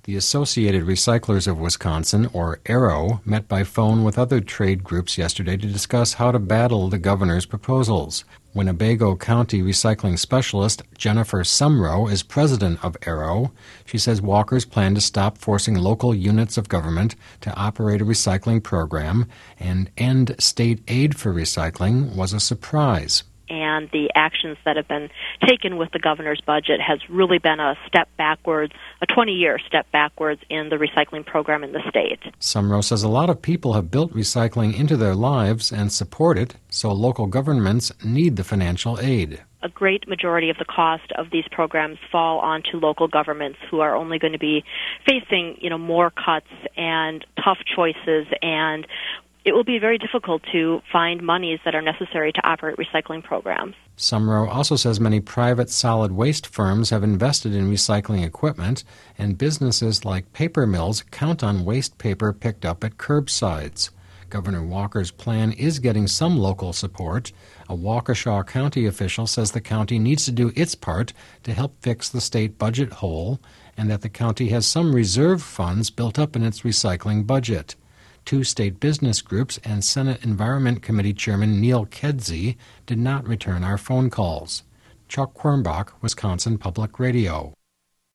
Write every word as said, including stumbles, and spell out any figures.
The Associated Recyclers of Wisconsin, or ARRO, met by phone with other trade groups yesterday to discuss how to battle the governor's proposals. Winnebago County recycling specialist Jennifer Sumrow is president of ARRO. She says Walker's plan to stop forcing local units of government to operate a recycling program and end state aid for recycling was a surprise. And the actions that have been taken with the governor's budget has really been a step backwards, a twenty-year step backwards in the recycling program in the state. Sumrow says a lot of people have built recycling into their lives and support it, so local governments need the financial aid. A great majority of the cost of these programs fall onto local governments who are only going to be facing, you know, more cuts and tough choices, and it will be very difficult to find monies that are necessary to operate recycling programs. Sumrow also says many private solid waste firms have invested in recycling equipment, and businesses like paper mills count on waste paper picked up at curbsides. Governor Walker's plan is getting some local support. A Waukesha County official says the county needs to do its part to help fix the state budget hole, and that the county has some reserve funds built up in its recycling budget. Two state business groups and Senate Environment Committee Chairman Neil Kedzie did not return our phone calls. Chuck Quirmbach, Wisconsin Public Radio.